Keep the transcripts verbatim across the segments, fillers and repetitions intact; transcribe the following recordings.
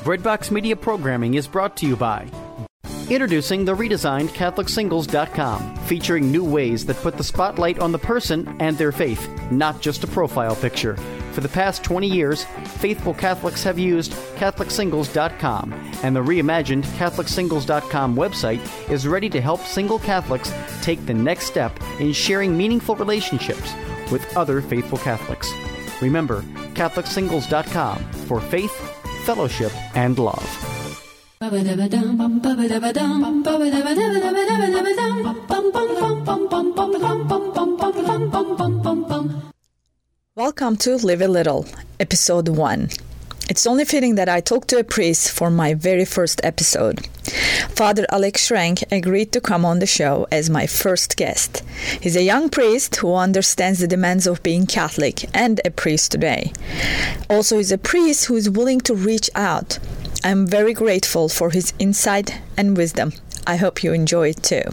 Breadbox Media programming is brought to you by introducing the redesigned Catholic Singles dot com, featuring new ways that put the spotlight on the person and their faith, not just a profile picture. For the past twenty years, faithful Catholics have used Catholic Singles dot com, and the reimagined Catholic Singles dot com website is ready to help single Catholics take the next step in sharing meaningful relationships with other faithful Catholics. Remember, Catholic Singles dot com for faith, fellowship, and love. Welcome to Live a Little, episode one. It's only fitting that I talk to a priest for my very first episode. Father Alex Schrank agreed to come on the show as my first guest. He's a young priest who understands the demands of being Catholic and a priest today. Also, he's a priest who is willing to reach out. I'm very grateful for his insight and wisdom. I hope you enjoy it too.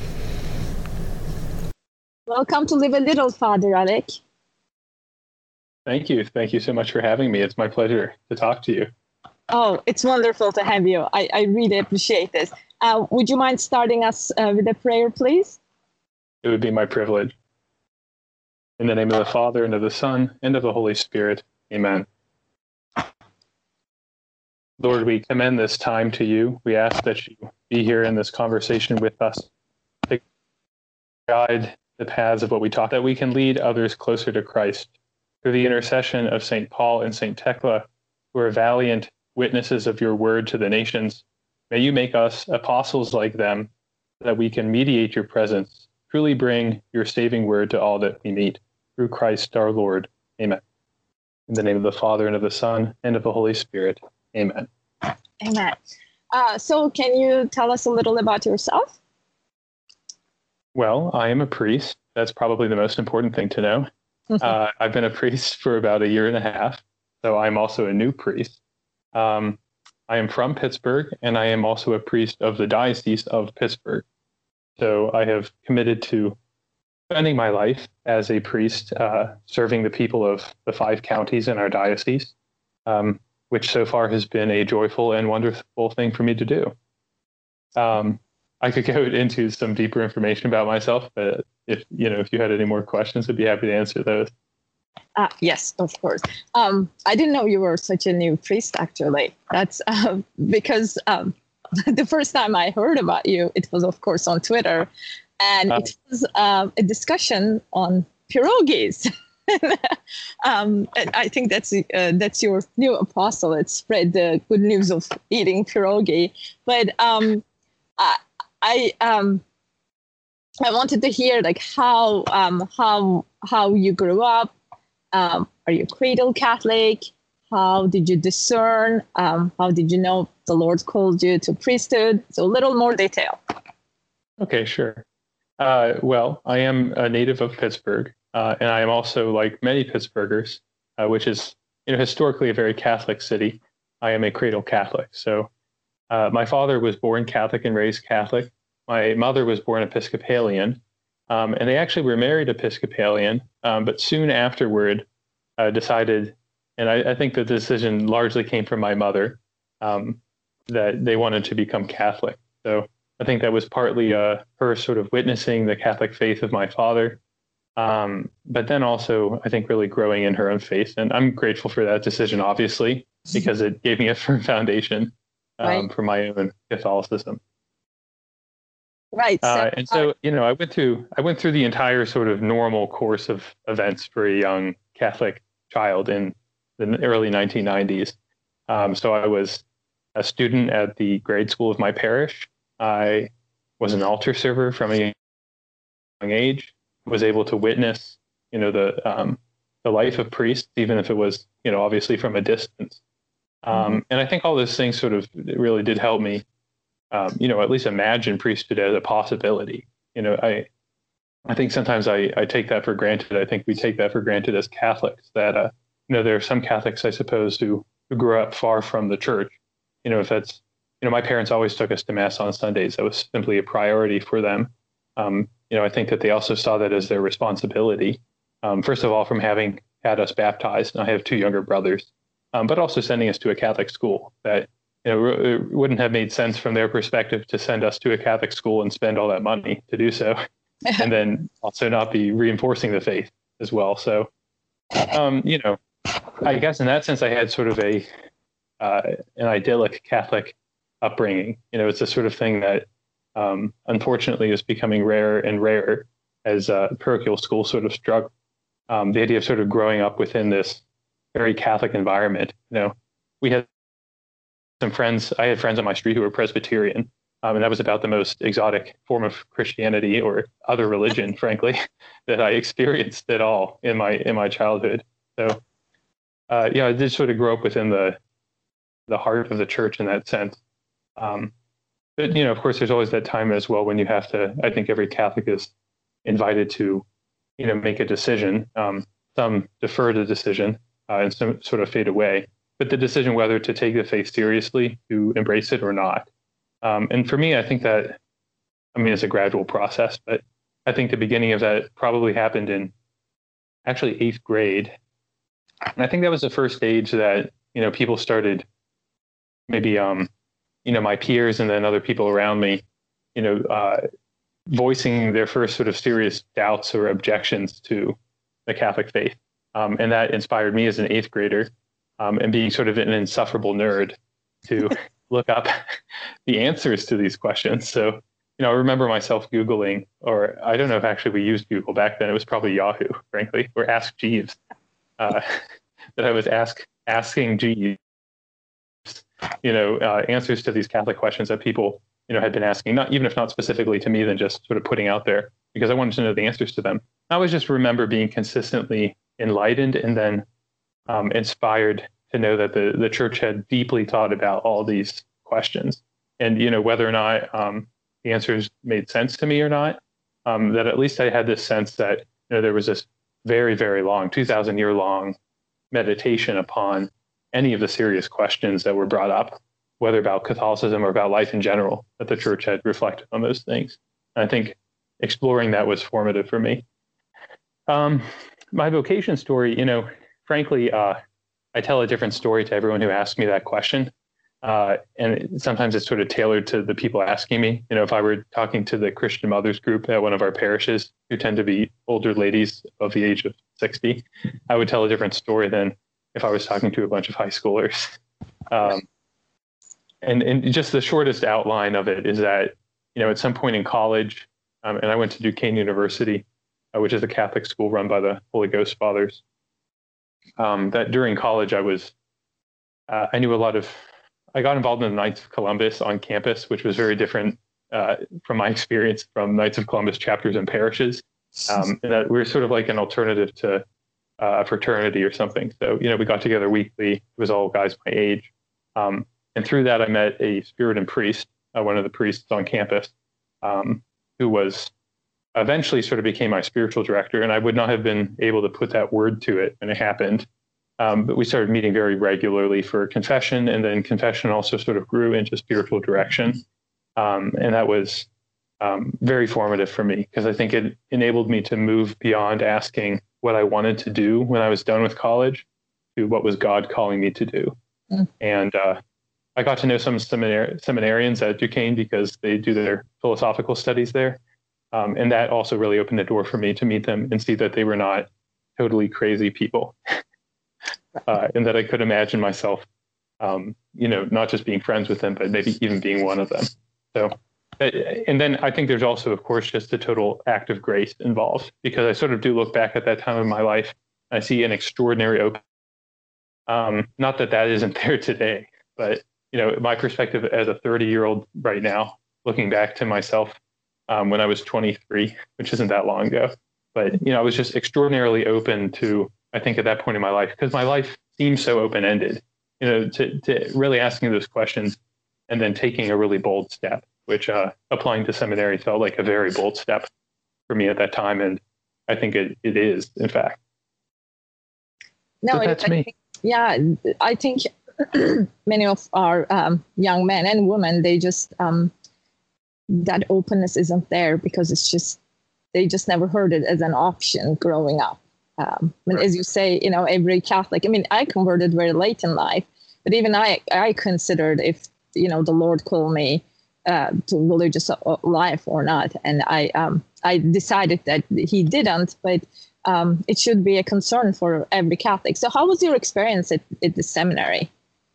Welcome to Live a Little, Father Alex. Thank you. Thank you so much for having me. It's my pleasure to talk to you. Oh, it's wonderful to have you. I, I really appreciate this. Uh, would you mind starting us uh, with a prayer, please? It would be my privilege. In the name of the Father, and of the Son, and of the Holy Spirit. Amen. Lord, we commend this time to you. We ask that you be here in this conversation with us to guide the paths of what we talk, that we can lead others closer to Christ. Through the intercession of Saint Paul and Saint Thecla, who are valiant witnesses of your word to the nations, may you make us apostles like them, that we can mediate your presence, truly bring your saving word to all that we meet. Through Christ our Lord. Amen. In the name of the Father, and of the Son, and of the Holy Spirit. Amen. Amen. Uh, so can you tell us a little about yourself? Well, I am a priest. That's probably the most important thing to know. uh, I've been a priest for about a year and a half, so I'm also a new priest. Um, I am from Pittsburgh, and I am also a priest of the Diocese of Pittsburgh. So I have committed to spending my life as a priest, uh, serving the people of the five counties in our diocese, um, which so far has been a joyful and wonderful thing for me to do. Um, I could go into some deeper information about myself, but if you know, if you had any more questions, I'd be happy to answer those. Uh, yes, of course. Um, I didn't know you were such a new priest, actually. That's uh, because um, the first time I heard about you, it was, of course, on Twitter, and uh, it was uh, a discussion on pierogies. um, and I think that's uh, that's your new apostle. It spread the good news of eating pierogi. But um, I I, um, I wanted to hear like how um, how how you grew up. Um, are you cradle Catholic? How did you discern? Um, how did you know the Lord called you to priesthood? So a little more detail. Okay, sure. Uh, well, I am a native of Pittsburgh, uh, and I am also, like many Pittsburghers, uh, which is you know historically a very Catholic city. I am a cradle Catholic. So uh, my father was born Catholic and raised Catholic. My mother was born Episcopalian. Um, and they actually were married Episcopalian, um, but soon afterward uh, decided, and I, I think the decision largely came from my mother, um, that they wanted to become Catholic. So I think that was partly uh, her sort of witnessing the Catholic faith of my father, um, but then also I think really growing in her own faith. And I'm grateful for that decision, obviously, because it gave me a firm foundation um, right. for my own Catholicism. Right. So, uh, and so, you know, I went through I went through the entire sort of normal course of events for a young Catholic child in the early nineteen nineties. Um, so I was a student at the grade school of my parish. I was an altar server from a young age, was able to witness, you know, the um, the life of priests, even if it was, you know, obviously from a distance. Um, mm-hmm. And I think all those things sort of really did help me Um, you know, at least imagine priesthood as a possibility. You know, I, I think sometimes I, I take that for granted. I think we take that for granted as Catholics that, uh, you know, there are some Catholics, I suppose, who, who grew up far from the church. You know, if that's, you know, my parents always took us to Mass on Sundays. That was simply a priority for them. Um, you know, I think that they also saw that as their responsibility. Um, first of all, from having had us baptized, and I have two younger brothers, um, but also sending us to a Catholic school that, you know, it wouldn't have made sense from their perspective to send us to a Catholic school and spend all that money to do so, and then also not be reinforcing the faith as well. So, um, you know, I guess in that sense, I had sort of a uh, an idyllic Catholic upbringing. You know, it's the sort of thing that um, unfortunately is becoming rarer and rarer as uh, parochial schools sort of struggle. Um, the idea of sort of growing up within this very Catholic environment. You know, we had some friends, I had friends on my street who were Presbyterian, um, and that was about the most exotic form of Christianity or other religion, frankly, that I experienced at all in my in my childhood. So, uh, yeah, I did sort of grow up within the the heart of the church in that sense. Um, but, you know, of course, there's always that time as well when you have to, I think every Catholic is invited to, you know, make a decision. Um, some defer the decision uh, and some sort of fade away. But the decision whether to take the faith seriously, to embrace it or not. Um, and for me, I think that, I mean, it's a gradual process, but I think the beginning of that probably happened in actually eighth grade. And I think that was the first stage that, you know, people started maybe, um, you know, my peers and then other people around me, you know, uh, voicing their first sort of serious doubts or objections to the Catholic faith. Um, and that inspired me as an eighth grader. Um, and being sort of an insufferable nerd to look up the answers to these questions. So, you know, I remember myself Googling, or I don't know if actually we used Google back then. It was probably Yahoo, frankly, or Ask Jeeves. Uh, that I was ask, asking Jeeves, you know, uh, answers to these Catholic questions that people, you know, had been asking, not even if not specifically to me, then just sort of putting out there because I wanted to know the answers to them. I always just remember being consistently enlightened and then Um, inspired to know that the, the church had deeply thought about all these questions and, you know, whether or not um, the answers made sense to me or not, um, that at least I had this sense that, you know, there was this very, very long, two thousand year long meditation upon any of the serious questions that were brought up, whether about Catholicism or about life in general, that the church had reflected on those things. And I think exploring that was formative for me. Um, my vocation story, you know, frankly, uh, I tell a different story to everyone who asks me that question. Uh, and it, sometimes it's sort of tailored to the people asking me. You know, if I were talking to the Christian Mothers group at one of our parishes, who tend to be older ladies of the age of sixty, I would tell a different story than if I was talking to a bunch of high schoolers. Um, and, and just the shortest outline of it is that, you know, at some point in college, um, and I went to Duquesne University, uh, which is a Catholic school run by the Holy Ghost Fathers. Um, that during college, I was, uh, I knew a lot of, I got involved in the Knights of Columbus on campus, which was very different uh, from my experience from Knights of Columbus chapters and parishes. Um, and that we were sort of like an alternative to uh, a fraternity or something. So, you know, we got together weekly. It was all guys my age. Um, and through that, I met a Spiritan priest, uh, one of the priests on campus, um, who was eventually sort of became my spiritual director, and I would not have been able to put that word to it when it happened. Um, but we started meeting very regularly for confession, and then confession also sort of grew into spiritual direction. Um, and that was um, very formative for me because I think it enabled me to move beyond asking what I wanted to do when I was done with college to what was God calling me to do. Mm. And uh, I got to know some seminar- seminarians at Duquesne because they do their philosophical studies there. Um, and that also really opened the door for me to meet them and see that they were not totally crazy people, uh, and that I could imagine myself, um, you know, not just being friends with them, but maybe even being one of them. So, and then I think there's also, of course, just a total act of grace involved because I sort of do look back at that time of my life. And I see an extraordinary open. Um, not that that isn't there today, but, you know, my perspective as a thirty year old right now, looking back to myself, Um, when I was twenty-three, which isn't that long ago. But, you know, I was just extraordinarily open to, I think at that point in my life, because my life seemed so open-ended, you know, to, to really asking those questions and then taking a really bold step, which uh, applying to seminary felt like a very bold step for me at that time. And I think it, it is, in fact. No, so that's I me. Think, yeah, I think many of our um, young men and women, they just, um, that openness isn't there because it's just, they just never heard it as an option growing up. Um, and right. As you say, you know, every Catholic, I mean, I converted very late in life, but even I, I considered if you know, the Lord called me uh, to religious life or not. And I um, I decided that he didn't, but um, it should be a concern for every Catholic. So how was your experience at, at the seminary?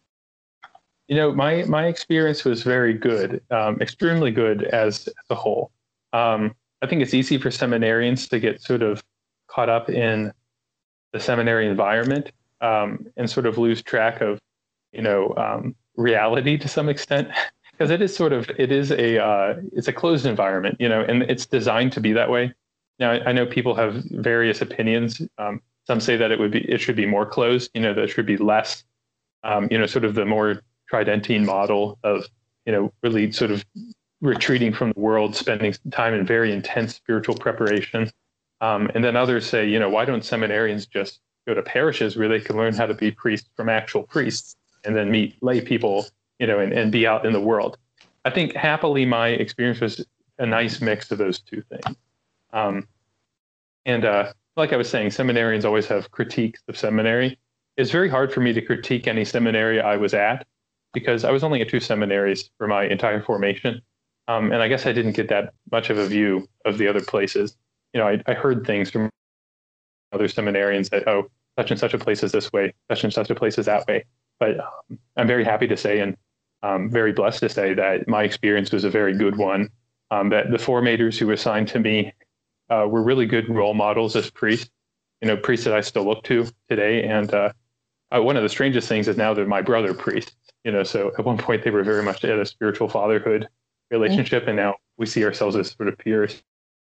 You know, my my experience was very good, um, extremely good as, as a whole. Um, I think it's easy for seminarians to get sort of caught up in the seminary environment um, and sort of lose track of, you know, um, reality to some extent, because it is sort of it is a uh, it's a closed environment, you know, and it's designed to be that way. Now, I, I know people have various opinions. Um, some say that it would be it should be more closed, you know, that should be less, um, you know, sort of the more Tridentine model of, you know, really sort of retreating from the world, spending time in very intense spiritual preparation. Um, and then others say, you know, why don't seminarians just go to parishes where they can learn how to be priests from actual priests and then meet lay people, you know, and, and be out in the world? I think happily my experience was a nice mix of those two things. Um, and uh, like I was saying, seminarians always have critiques of seminary. It's very hard for me to critique any seminary I was at, because I was only at two seminaries for my entire formation. Um, and I guess I didn't get that much of a view of the other places. You know, I, I heard things from other seminarians that, oh, such and such a place is this way, such and such a place is that way. But um, I'm very happy to say, and um, very blessed to say, that my experience was a very good one, um, that the formators who were assigned to me uh, were really good role models as priests, you know, priests that I still look to today. And uh, uh, one of the strangest things is now they're my brother priests. You know, so at one point they were very much in a spiritual fatherhood relationship, mm-hmm. and now we see ourselves as sort of peers.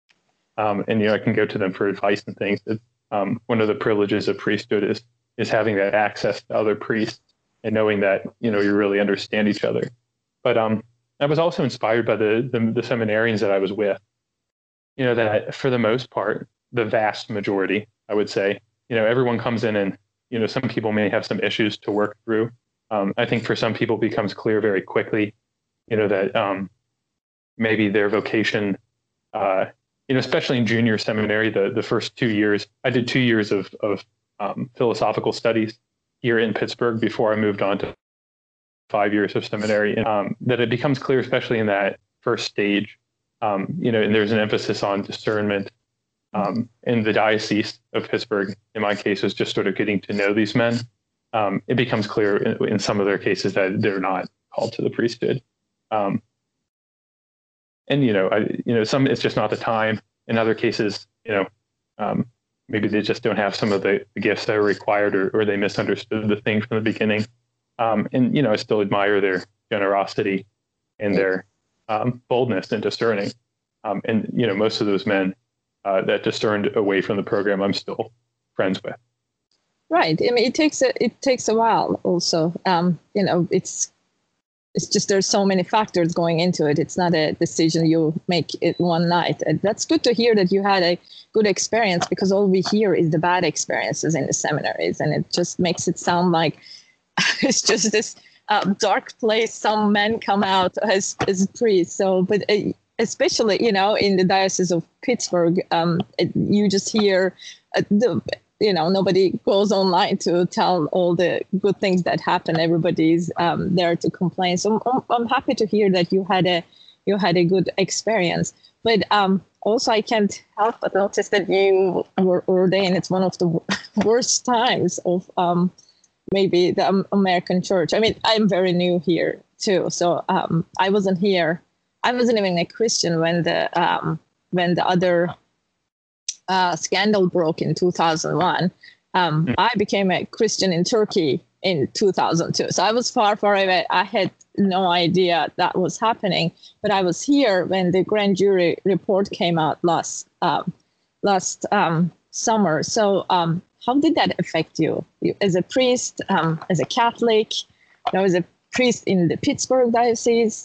Um, and you know, I can go to them for advice and things. That, um, one of the privileges of priesthood is is having that access to other priests and knowing that, you know, you really understand each other. But um, I was also inspired by the, the the seminarians that I was with. You know, that for the most part, the vast majority, I would say, you know, everyone comes in and, you know, some people may have some issues to work through. Um, I think for some people it becomes clear very quickly, you know, that um, maybe their vocation, uh, you know, especially in junior seminary, the, the first two years, I did two years of, of um, philosophical studies here in Pittsburgh before I moved on to five years of seminary, and, um, that it becomes clear, especially in that first stage, um, you know, and there's an emphasis on discernment. Um, in the diocese of Pittsburgh, in my case, was just sort of getting to know these men. Um, it becomes clear in, in some of their cases that they're not called to the priesthood. Um, and, you know, I, you know, some, it's just not the time. In other cases, you know, um, maybe they just don't have some of the, the gifts that are required, or, or they misunderstood the thing from the beginning. Um, and, you know, I still admire their generosity and their um, boldness and discerning. Um, and, you know, most of those men uh, that discerned away from the program, I'm still friends with. Right. I mean, it takes a it takes a while. Also, um, you know, it's it's just there's so many factors going into it. It's not a decision you make it one night. And that's good to hear that you had a good experience, because all we hear is the bad experiences in the seminaries, and it just makes it sound like it's just this uh, dark place. Some men come out as as priests. So, but uh, especially, you know, in the Diocese of Pittsburgh, um, it, you just hear uh, the. You know, nobody goes online to tell all the good things that happen. Everybody's um, there to complain. So I'm, I'm happy to hear that you had a you had a good experience. But um, also, I can't help but notice that you were ordained. It's one of the worst times of um, maybe the American church. I mean, I'm very new here too, so um, I wasn't here. I wasn't even a Christian when the um, when the other. Uh, scandal broke in two thousand one. Um, mm. I became a Christian in Turkey in two thousand two. So I was far, far away. I had no idea that was happening. But I was here when the grand jury report came out last um, last um, summer. So um, how did that affect you, you as a priest, um, as a Catholic, you know, as a priest in the Pittsburgh diocese?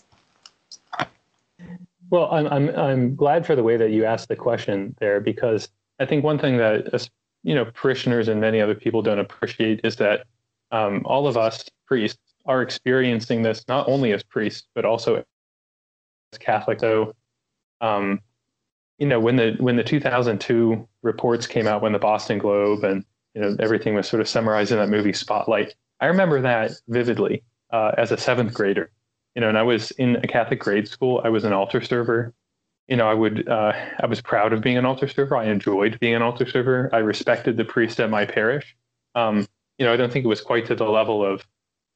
Well, I'm I'm I'm glad for the way that you asked the question there, because I think one thing that, you know, parishioners and many other people don't appreciate is that um, all of us priests are experiencing this not only as priests but also as Catholics. So, um, you know, when the when the two thousand two reports came out, when the Boston Globe and, you know, everything was sort of summarized in that movie Spotlight, I remember that vividly uh, as a seventh grader. You know, and I was in a Catholic grade school. I was an altar server. You know, I would, uh, I was proud of being an altar server. I enjoyed being an altar server. I respected the priest at my parish. Um, you know, I don't think it was quite to the level of,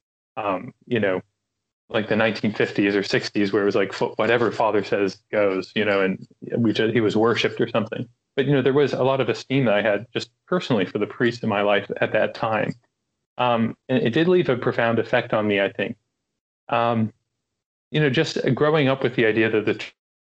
um, you know, like the nineteen fifties or sixties, where it was like whatever father says goes, you know, and we just, he was worshipped or something. But, you know, there was a lot of esteem that I had just personally for the priest in my life at that time. Um, and it did leave a profound effect on me, I think. Um, you know, just growing up with the idea that the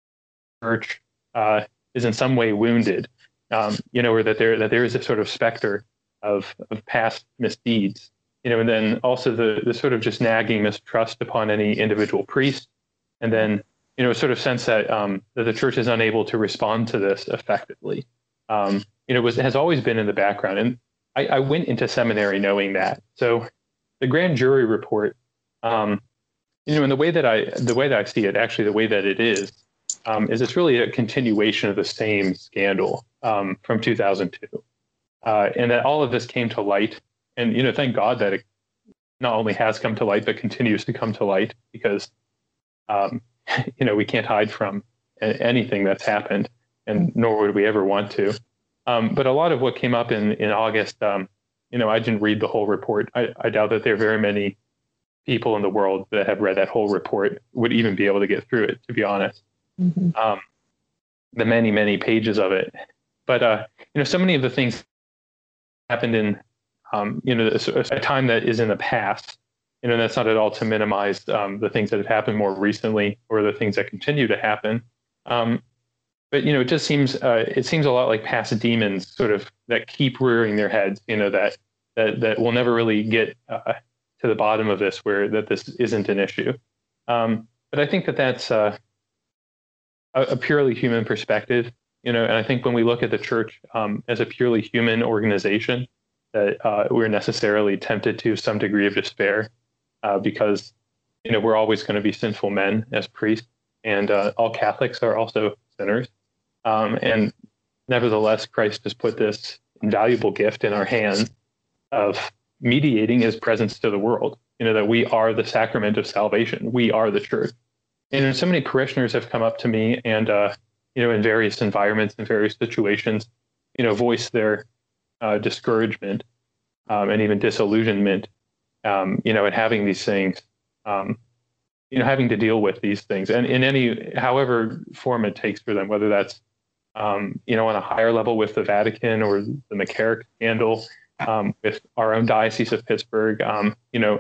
church uh, is in some way wounded, um, you know, or that there that there is a sort of specter of, of past misdeeds. You know, and then also the the sort of just nagging mistrust upon any individual priest, and then, you know, a sort of sense that um, that the church is unable to respond to this effectively. Um, you know, was has always been in the background, and I, I went into seminary knowing that. So, the grand jury report, um, you know, and the way that I the way that I see it, actually, the way that it is, um, is it's really a continuation of the same scandal um, from two thousand two, uh, and that all of this came to light. And, you know, thank God that it not only has come to light, but continues to come to light, because, um, you know, we can't hide from anything that's happened, and nor would we ever want to. Um, but a lot of what came up in, in August, um, you know, I didn't read the whole report. I, I doubt that there are very many people in the world that have read that whole report would even be able to get through it, to be honest. Mm-hmm. Um, the many, many pages of it. But, uh, you know, so many of the things happened in, Um, you know, a, a time that is in the past. You know, that's not at all to minimize um, the things that have happened more recently or the things that continue to happen. Um, but, you know, it just seems uh, it seems a lot like past demons, sort of, that keep rearing their heads. You know, that that that will never really get uh, to the bottom of this, where that this isn't an issue. Um, but I think that that's uh, a, a purely human perspective. You know, and I think when we look at the church um, as a purely human organization, that uh, we're necessarily tempted to some degree of despair, uh, because, you know, we're always going to be sinful men as priests, and uh, all Catholics are also sinners. Um, and nevertheless, Christ has put this invaluable gift in our hands of mediating his presence to the world, you know, that we are the sacrament of salvation. We are the church. And so many parishioners have come up to me and, uh, you know, in various environments and various situations, you know, voice their Uh, discouragement um, and even disillusionment, um, you know, at having these things, um, you know, having to deal with these things, and in any, however form it takes for them, whether that's, um, you know, on a higher level with the Vatican or the McCarrick scandal, um, with our own Diocese of Pittsburgh, um, you know,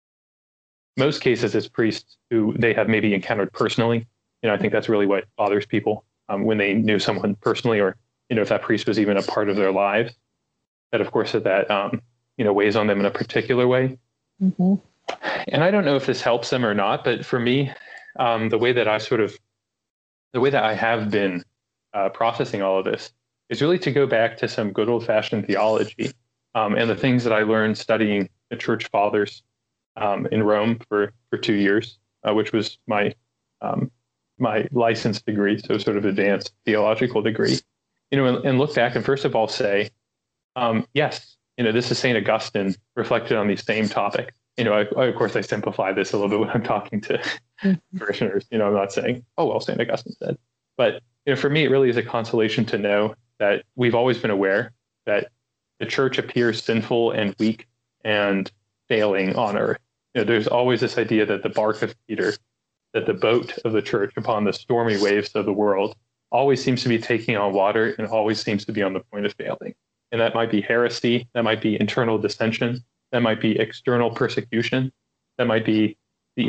most cases it's priests who they have maybe encountered personally. You know, I think that's really what bothers people um, when they knew someone personally, or, you know, if that priest was even a part of their lives. That, of course, that, that um, you know, weighs on them in a particular way. Mm-hmm. And I don't know if this helps them or not, but for me, um, the way that I sort of, the way that I have been uh, processing all of this is really to go back to some good old-fashioned theology um, and the things that I learned studying the Church Fathers um, in Rome for, for two years, uh, which was my um, my licensed degree, so sort of advanced theological degree. You know, and, and look back and first of all say, Um, yes, you know, this is Saint Augustine reflected on these same topics. You know, I, I, of course, I simplify this a little bit when I'm talking to mm-hmm. parishioners. You know, I'm not saying, oh, well, Saint Augustine said. But, you know, for me, it really is a consolation to know that we've always been aware that the church appears sinful and weak and failing on earth. You know, there's always this idea that the bark of Peter, that the boat of the church upon the stormy waves of the world always seems to be taking on water and always seems to be on the point of failing. And that might be heresy, that might be internal dissension, that might be external persecution, that might be the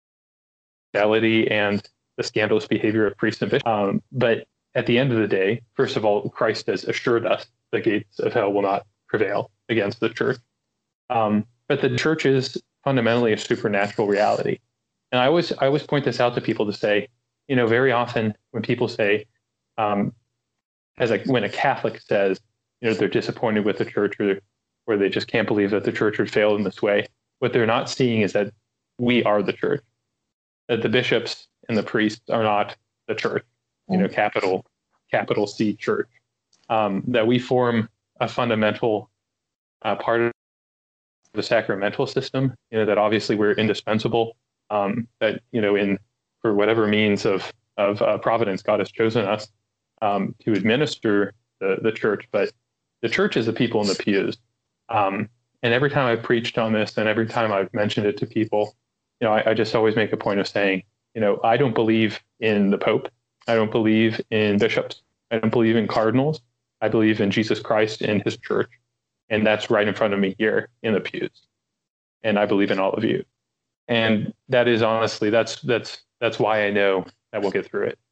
infidelity and the scandalous behavior of priests and bishops. Um, but at the end of the day, first of all, Christ has assured us the gates of hell will not prevail against the church. Um, but the church is fundamentally a supernatural reality. And I always, I always point this out to people to say, you know, very often when people say, um, as a, when a Catholic says, you know, they're disappointed with the church, or, or they just can't believe that the church would fail in this way. What they're not seeing is that we are the church, that the bishops and the priests are not the church, you know, capital, capital C church, um, that we form a fundamental uh, part of the sacramental system, you know, that obviously we're indispensable um, that, you know, in for whatever means of of uh, providence, God has chosen us um, to administer the, the church. But the church is the people in the pews. Um, and every time I've preached on this and every time I've mentioned it to people, you know, I, I just always make a point of saying, you know, I don't believe in the Pope. I don't believe in bishops. I don't believe in cardinals. I believe in Jesus Christ and his church. And that's right in front of me here in the pews. And I believe in all of you. And that is honestly, that's that's that's why I know that we'll get through it.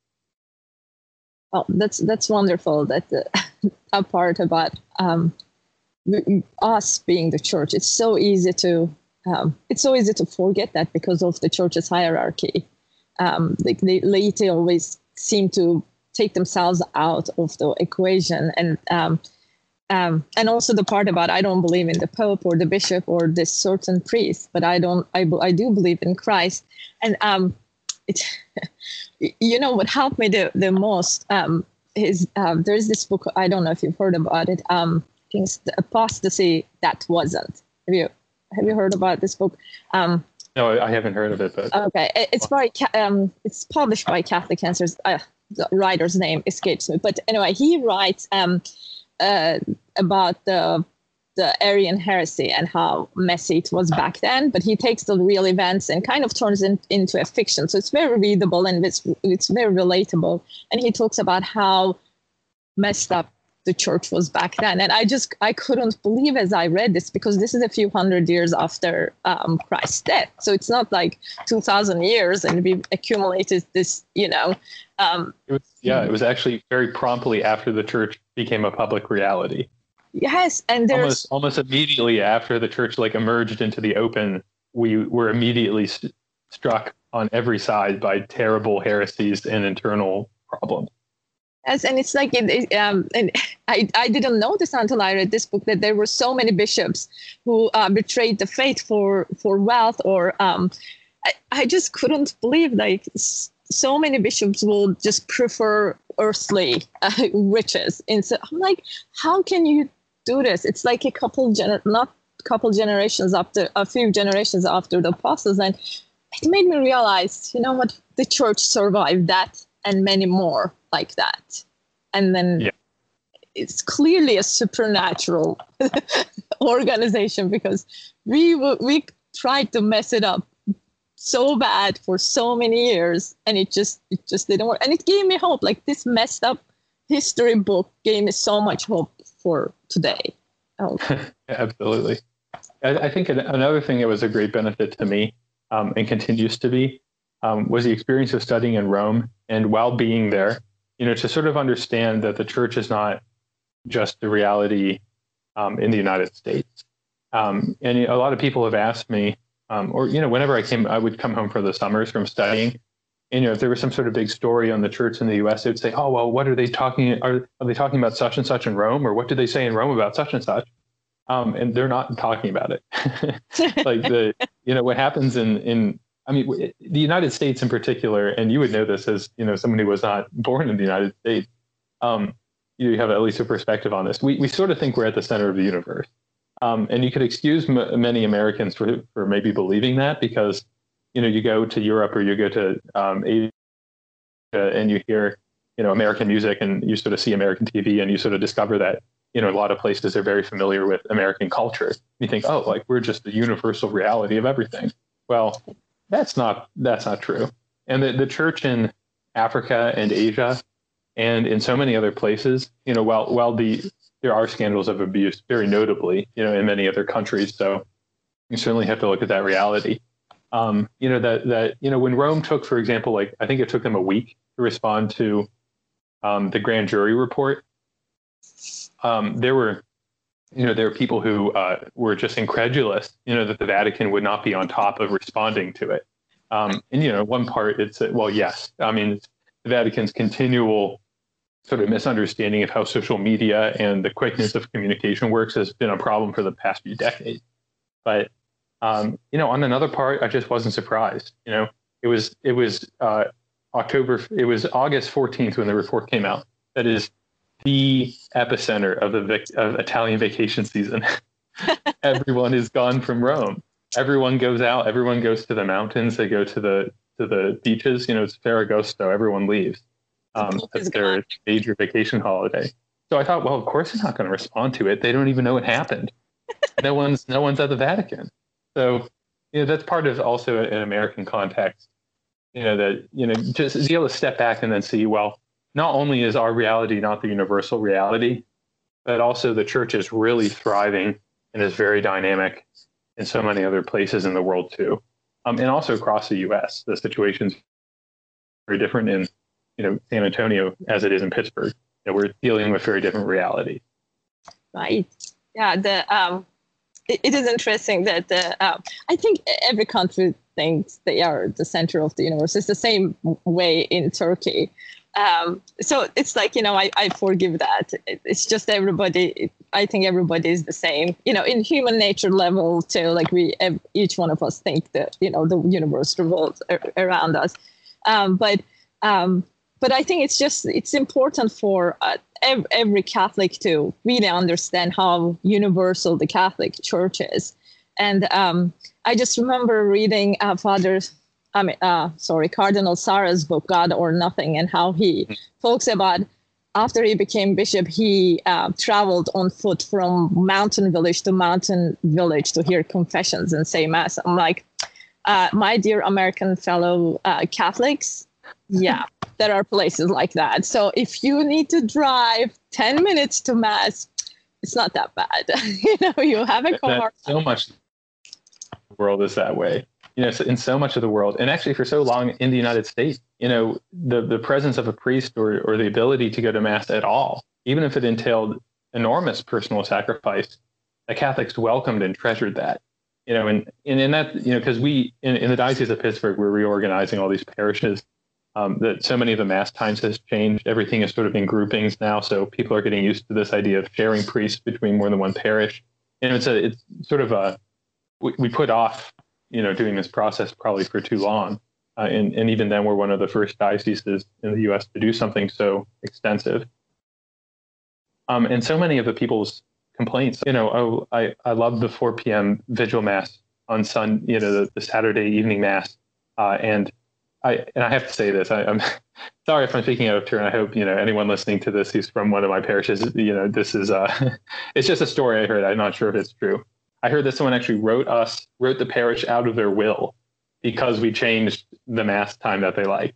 Oh, that's that's wonderful. That the, a part about um, us being the church. It's so easy to um, it's so easy to forget that because of the church's hierarchy. Um, the, the laity always seem to take themselves out of the equation, and um, um, and also the part about I don't believe in the Pope or the bishop or this certain priest, but I don't I, I do believe in Christ. And um, it, you know what helped me the the most um, is um, there's this book, I don't know if you've heard about it. Um, I think it's The Apostasy That Wasn't. Have you have you heard about this book? Um, No, I haven't heard of it. But okay, it's by um, it's published by Catholic Answers. Uh, the writer's name escapes me, but anyway, he writes um, uh, about the the Arian heresy and how messy it was back then. But he takes the real events and kind of turns it into a fiction. So it's very readable and it's it's very relatable. And he talks about how messed up the church was back then. And I just, I couldn't believe as I read this, because this is a few hundred years after um, Christ's death. So it's not like two thousand years and we've accumulated this, you know. Um, it was, yeah, it was actually very promptly after the church became a public reality. Yes. And there's almost, almost immediately after the church like emerged into the open, we were immediately st- struck on every side by terrible heresies and internal problems. Yes, and it's like, it, um, and I, I didn't know this until I read this book, that there were so many bishops who uh, betrayed the faith for, for wealth, or um, I, I just couldn't believe like so many bishops will just prefer earthly uh, riches. And so I'm like, how can you do this? It's like a couple, gener- not couple generations after, a few generations after the apostles. And it made me realize, you know what, the church survived that and many more like that. And then yeah. It's clearly a supernatural organization, because we we tried to mess it up so bad for so many years, and it just it just didn't work. And it gave me hope. Like, this messed up history book gave me so much hope for today. Oh. Absolutely. I, I think another thing that was a great benefit to me, um, and continues to be, um, was the experience of studying in Rome. And while being there, you know, to sort of understand that the church is not just the reality um, in the United States. Um, and you know, a lot of people have asked me, um, or, you know, whenever I came, I would come home for the summers from studying. And, you know, if there was some sort of big story on the church in the U S, they would say, oh, well, what are they talking? Are, are they talking about such and such in Rome? Or what did they say in Rome about such and such? Um, and they're not talking about it. Like the, you know, what happens in, in, I mean, the United States in particular, and you would know this as, you know, someone who was not born in the United States, um, you have at least a perspective on this. We we sort of think we're at the center of the universe. Um, and you could excuse m- many Americans for, for maybe believing that, because, you know, you go to Europe or you go to um, Asia and you hear, you know, American music, and you sort of see American T V, and you sort of discover that, you know, a lot of places are very familiar with American culture. You think, oh, like we're just the universal reality of everything. Well, That's not that's not true. And the, the church in Africa and Asia and in so many other places, you know, while while the there are scandals of abuse, very notably, you know, in many other countries. So you certainly have to look at that reality. Um, you know, that that, you know, when Rome took, for example, like I think it took them a week to respond to um, the grand jury report. Um, there were You know, there are people who uh, were just incredulous, you know, that the Vatican would not be on top of responding to it. Um, and, you know, one part, it's, well, yes, I mean, it's the Vatican's continual sort of misunderstanding of how social media and the quickness of communication works has been a problem for the past few decades. But, um, you know, on another part, I just wasn't surprised. You know, it was, it was uh, October, it was August fourteenth when the report came out. That is the epicenter of the vic- of Italian vacation season. Everyone is gone from Rome. everyone goes out, everyone goes to the mountains, they go to the to the beaches. You know, it's Ferragosto, everyone leaves. Um, that's their major vacation holiday. So I thought, well, of course they're not going to respond to it. They don't even know it happened. no one's no one's at the Vatican. So, you know, that's part of also an American context. You know, that, you know, just be able to step back and then see, well, not only is our reality not the universal reality, but also the church is really thriving and is very dynamic in so many other places in the world too. Um, and also across the U S, the situation's very different in, you know, San Antonio as it is in Pittsburgh. You know, we're dealing with very different realities. Right. Yeah. The um, it, it is interesting that the uh, I think every country thinks they are the center of the universe. It's the same way in Turkey. Um, so it's like, you know, I, I forgive that. It, it's just everybody. It, I think everybody is the same. You know, in human nature level too. Like we, each one of us think that, you know, the universe revolves around us. Um, but um, but I think it's just it's important for uh, ev- every Catholic to really understand how universal the Catholic Church is. And um, I just remember reading uh, Father, I mean, uh, sorry, Cardinal Sarah's book, God or Nothing, and how he talks about after he became bishop, he uh, traveled on foot from mountain village to mountain village to hear confessions and say mass. I'm like, uh, my dear American fellow uh, Catholics, yeah, there are places like that. So if you need to drive ten minutes to mass, it's not that bad. you know, you have a car. That, so much of the world is that way. You know, in so much of the world, and actually for so long in the United States, you know, the, the presence of a priest or, or the ability to go to mass at all, even if it entailed enormous personal sacrifice, the Catholics welcomed and treasured that. You know, and, and in that, you know, because we, in, in the Diocese of Pittsburgh, we're reorganizing all these parishes. Um, that so many of the mass times has changed. Everything is sort of in groupings now, so people are getting used to this idea of sharing priests between more than one parish. And it's a, it's sort of a, we, we put off, you know, doing this process probably for too long. Uh, and, and even then, we're one of the first dioceses in the U S to do something so extensive. Um, and so many of the people's complaints, you know, oh, I, I love the four p.m. vigil mass on Sun, you know, the, the Saturday evening mass. Uh, and I, and I have to say this, I, I'm sorry if I'm speaking out of turn. I hope, you know, anyone listening to this who's from one of my parishes, you know, this is, uh, it's just a story I heard. I'm not sure if it's true. I heard that someone actually wrote us, wrote the parish out of their will because we changed the mass time that they like.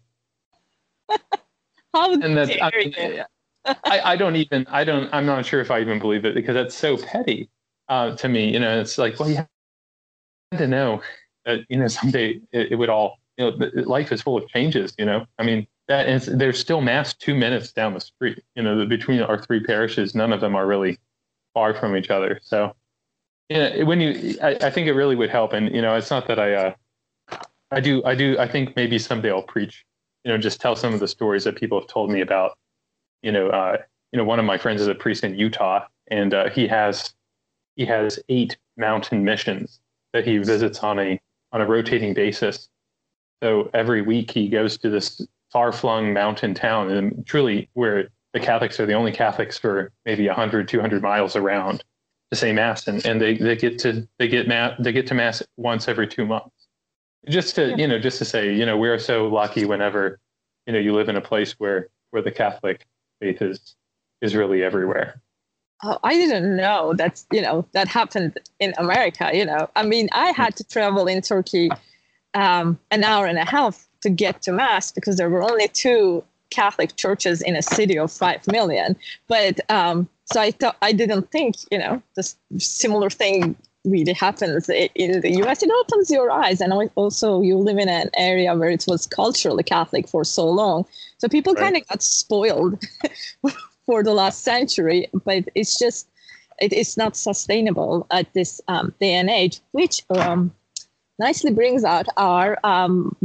How and that's, dare I, mean, you? I, I don't even, I don't, I'm not sure if I even believe it because that's so petty uh, to me. You know, it's like, well, you have to know that, you know, someday it, it would all, you know, life is full of changes, you know, I mean, that is, there's still mass two minutes down the street, you know, the, between our three parishes, none of them are really far from each other. So, yeah, when you, I, I think it really would help. And, you know, it's not that I, uh, I do, I do, I think maybe someday I'll preach, you know, just tell some of the stories that people have told me about, you know, uh, you know, one of my friends is a priest in Utah and uh, he has, he has eight mountain missions that he visits on a, on a rotating basis. So every week he goes to this far-flung mountain town and truly where the Catholics are the only Catholics for maybe one hundred, two hundred miles around to say mass. And, and they, they get to, they get mass, they get to mass once every two months. Just to, you know, just to say, you know, we're so lucky whenever, you know, you live in a place where, where the Catholic faith is, is really everywhere. Oh, I didn't know that's, you know, that happened in America, you know. I mean, I had to travel in Turkey um, an hour and a half to get to mass because there were only two Catholic churches in a city of five million. But um, so I thought, I didn't think, you know, this similar thing really happens in the U S. It opens your eyes. And also you live in an area where it was culturally Catholic for so long. So people right. kind of got spoiled for the last century, but it's just, it is not sustainable at this um, day and age, which um, nicely brings out our, um,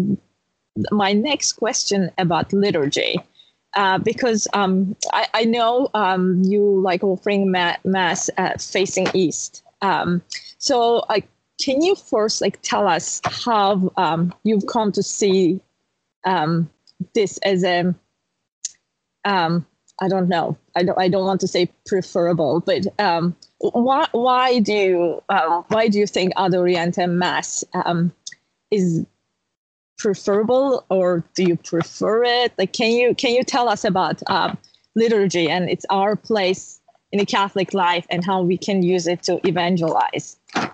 my next question about liturgy. Uh, because um, I, I know um, you like offering ma- mass uh, facing east. Um, so uh, can you first like tell us how um, you've come to see um, this as a um, I don't know. I don't. I don't want to say preferable, but um, why? Why do you? Um, why do you think Ad Orientem Mass um, is preferable, or do you prefer it? Like, can you can you tell us about um, liturgy and it's our place in the Catholic life and how we can use it to evangelize?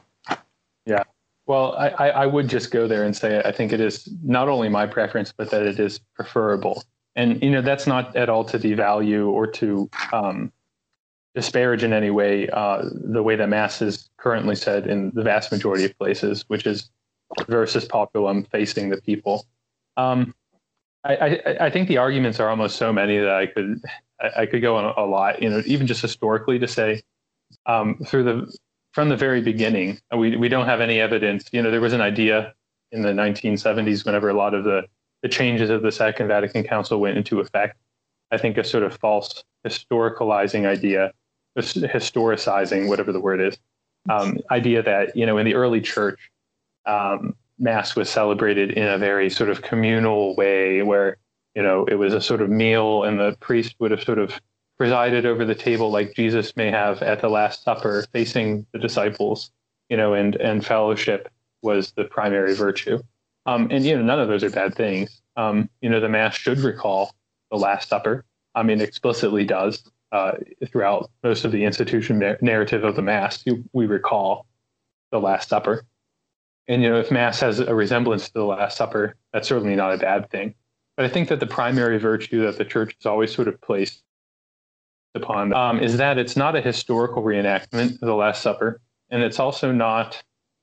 Yeah. Well, I, I would just go there and say I think it is not only my preference, but that it is preferable. And, you know, that's not at all to devalue or to um, disparage in any way uh, the way that Mass is currently said in the vast majority of places, which is versus populum, facing the people. Um, I, I, I think the arguments are almost so many that I could I, I could go on a lot, you know, even just historically to say um, through the from the very beginning, we we don't have any evidence. You know, there was an idea in the nineteen seventies whenever a lot of the the changes of the Second Vatican Council went into effect. I think a sort of false historicalizing idea, historicizing, whatever the word is, um, idea that, you know, in the early church, um, Mass was celebrated in a very sort of communal way where, you know, it was a sort of meal and the priest would have sort of presided over the table like Jesus may have at the Last Supper facing the disciples, you know, and, and fellowship was the primary virtue. Um, and, you know, none of those are bad things. Um, you know, the Mass should recall the Last Supper. I mean, explicitly does uh, throughout most of the institution na- narrative of the Mass. You, we recall the Last Supper. And, you know, if Mass has a resemblance to the Last Supper, that's certainly not a bad thing. But I think that the primary virtue that the Church has always sort of placed upon um, is that it's not a historical reenactment of the Last Supper. And it's also not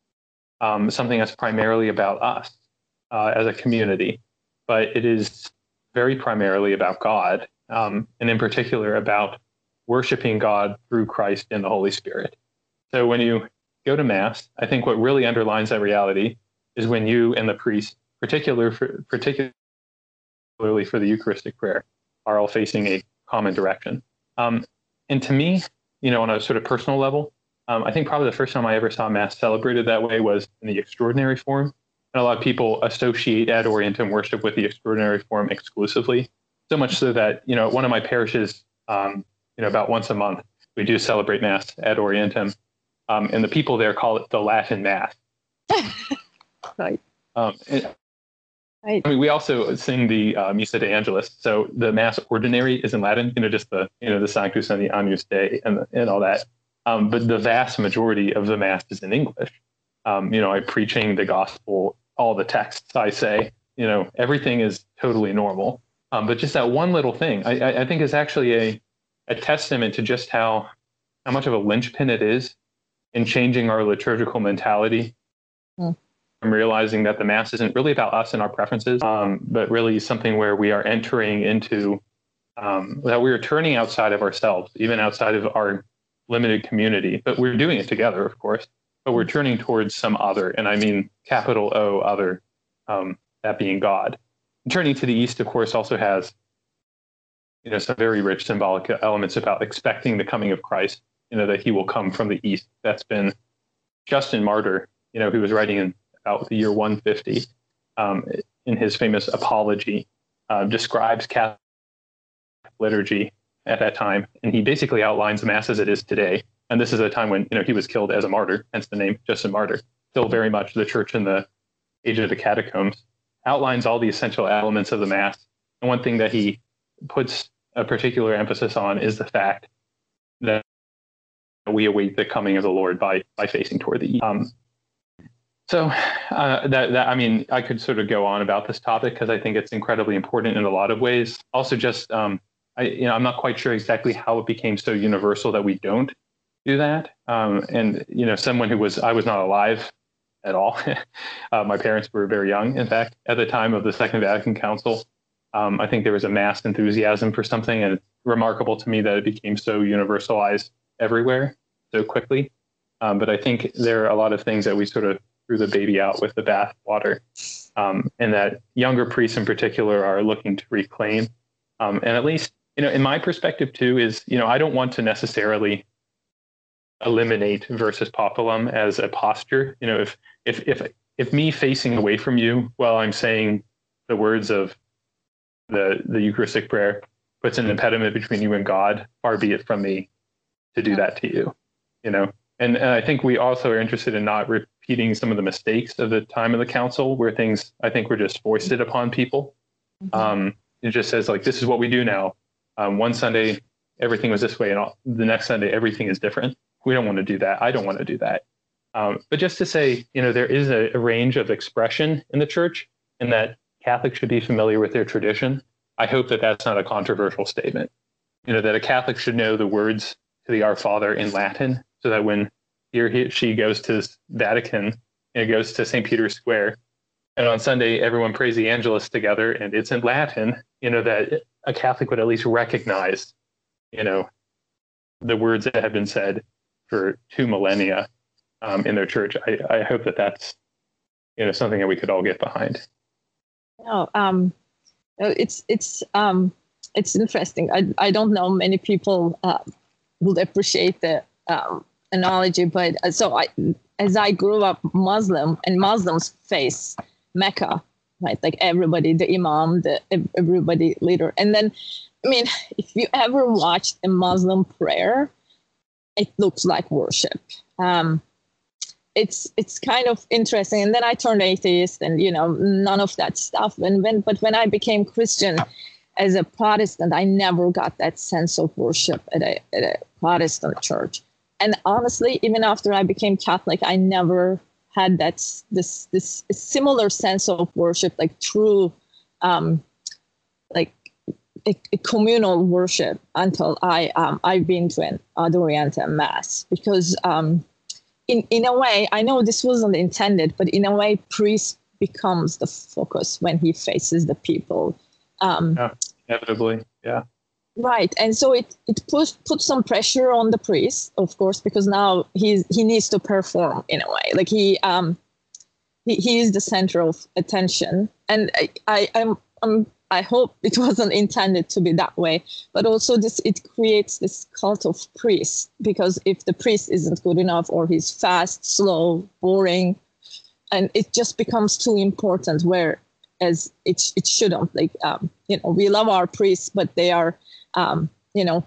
um, something that's primarily about us. Uh, as a community, but it is very primarily about God, um, and in particular about worshiping God through Christ and the Holy Spirit. So when you go to Mass, I think what really underlines that reality is when you and the priest, particular for, particularly for the Eucharistic prayer, are all facing a common direction. Um, and to me, you know, on a sort of personal level, um, I think probably the first time I ever saw Mass celebrated that way was in the extraordinary form. And a lot of people associate Ad Orientem worship with the extraordinary form exclusively, so much so that, you know, one of my parishes, um, you know, about once a month, we do celebrate Mass Ad Orientem, um, and the people there call it the Latin Mass. Right. Um, and, right. I mean, we also sing the uh, Missa de Angelis, so the Mass Ordinary is in Latin, you know, just the, you know, the Sanctus and the Agnus Dei and, and all that. Um, but the vast majority of the Mass is in English. Um, you know, I'm preaching the gospel, all the texts I say, you know, everything is totally normal. Um, but just that one little thing, I, I think is actually a, a testament to just how, how much of a linchpin it is in changing our liturgical mentality. Mm. I'm realizing that the Mass isn't really about us and our preferences, um, but really something where we are entering into, um, that we are turning outside of ourselves, even outside of our limited community, but we're doing it together, of course. But we're turning towards some other, and I mean capital O other, um, that being God. And turning to the East, of course, also has, you know, some very rich symbolic elements about expecting the coming of Christ, you know, that he will come from the East. That's been Justin Martyr, you know, who was writing in about the year one fifty, um, in his famous Apology, uh, describes Catholic liturgy at that time. And he basically outlines the Mass as it is today. And this is a time when, you know, he was killed as a martyr, hence the name Justin Martyr. Still very much the church in the age of the catacombs. Outlines all the essential elements of the Mass. And one thing that he puts a particular emphasis on is the fact that we await the coming of the Lord by by facing toward the east. Um, so uh, that, that, I mean, I could sort of go on about this topic because I think it's incredibly important in a lot of ways. Also, just, um, I, you know, I'm not quite sure exactly how it became so universal that we don't do that. Um, and, you know, someone who was, I was not alive at all. uh, my parents were very young, in fact, at the time of the Second Vatican Council. Um, I think there was a mass enthusiasm for something, and it's remarkable to me that it became so universalized everywhere so quickly. Um, but I think there are a lot of things that we sort of threw the baby out with the bath water, um, and that younger priests in particular are looking to reclaim. Um, and at least, you know, in my perspective too, is, you know, I don't want to necessarily eliminate versus populum as a posture. You know, if if if if me facing away from you while I'm saying the words of the the Eucharistic prayer puts an impediment between you and God, far be it from me to do that to you, you know? And, and I think we also are interested in not repeating some of the mistakes of the time of the council, where things, I think, were just foisted upon people. Mm-hmm. Um, it just says, like, this is what we do now. Um, one Sunday, everything was this way, and all, the next Sunday, everything is different. We don't want to do that. I don't want to do that. Um, but just to say, you know, there is a, a range of expression in the church, and that Catholics should be familiar with their tradition. I hope that that's not a controversial statement. You know, that a Catholic should know the words to the Our Father in Latin, so that when he or he, she goes to Vatican and goes to Saint Peter's Square, and on Sunday everyone prays the Angelus together and it's in Latin, you know, that a Catholic would at least recognize, you know, the words that have been said for two millennia um, in their church. I, I hope that that's, you know, something that we could all get behind. No, um, it's it's um, it's interesting. I I don't know many people uh, would appreciate the um, analogy, but uh, so I, as I grew up Muslim, and Muslims face Mecca, right? Like everybody, the Imam, the everybody leader, and then, I mean, if you ever watched a Muslim prayer, it looks like worship. Um, it's it's kind of interesting. And then I turned atheist, and you know, none of that stuff. And when but when I became Christian, as a Protestant, I never got that sense of worship at a, at a Protestant church. And honestly, even after I became Catholic, I never had that this this similar sense of worship, like true, um, like a, a communal worship, until I um, I've been to an Ad Orientem Mass, because um, in in a way, I know this wasn't intended, but in a way, priest becomes the focus when he faces the people. Um, yeah, inevitably, yeah. Right, and so it it puts puts some pressure on the priest, of course, because now he's he needs to perform in a way, like he um he, he is the center of attention, and I, I I'm, I'm I hope it wasn't intended to be that way, but also this it creates this cult of priest, because if the priest isn't good enough, or he's fast, slow, boring, and it just becomes too important, where as it it shouldn't. Like um you know, we love our priests, but they are um you know,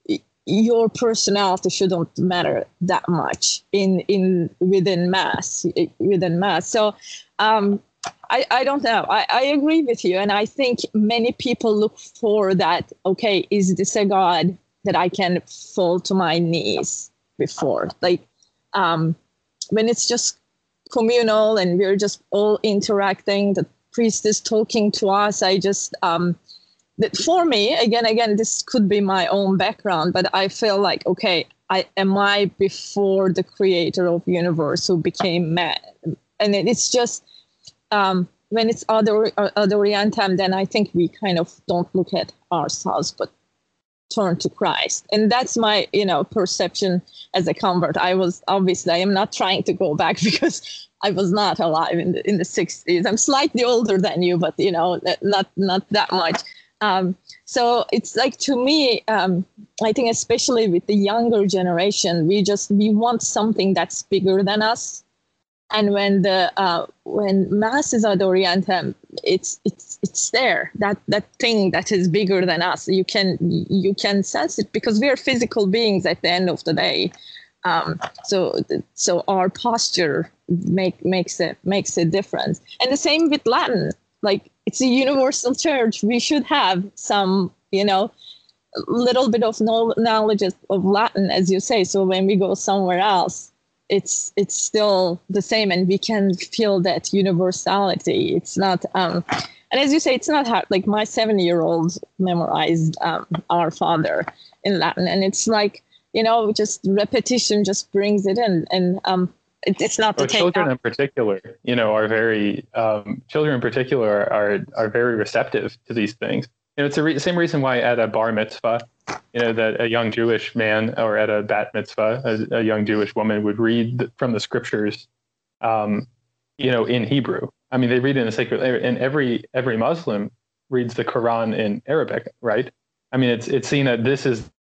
your personality shouldn't matter that much in in within mass within mass. So um I, I don't know. I, I agree with you. And I think many people look for that. Okay, is this a God that I can fall to my knees before? Like um when it's just communal and we're just all interacting, the priest is talking to us, I just um that for me, again again this could be my own background, but I feel like, okay, I am I before the creator of universe who became man. And it's just um when it's Ad Orientem, then I think we kind of don't look at ourselves but turn to Christ. And that's my, you know, perception as a convert. I was obviously, I am not trying to go back, because I was not alive in the in the sixties. I'm slightly older than you, but you know, not not that much. Um, so it's like, to me, um, I think especially with the younger generation, we just we want something that's bigger than us. And when the uh, when Mass is Ad Orientem, it's it's it's there, that that thing that is bigger than us. You can you can sense it, because we are physical beings at the end of the day. Um, so so our posture make makes it makes a difference. And the same with Latin. Like, it's a universal church. We should have some, you know, little bit of knowledge of Latin, as you say. So when we go somewhere else, it's it's still the same, and we can feel that universality. It's not, um, and as you say, it's not hard. Like, my seven-year-old memorized um, Our Father in Latin, and it's like, you know, just repetition just brings it in, and um, it, it's not to well, take children out. in particular, you know, are very um, children in particular are are very receptive to these things. You know, it's the re- same reason why at a bar mitzvah, you know, that a young Jewish man, or at a bat mitzvah, a, a young Jewish woman would read from the scriptures, um, you know, in Hebrew. I mean, they read it in the sacred, and every every Muslim reads the Quran in Arabic, right? I mean, it's it's seen that this is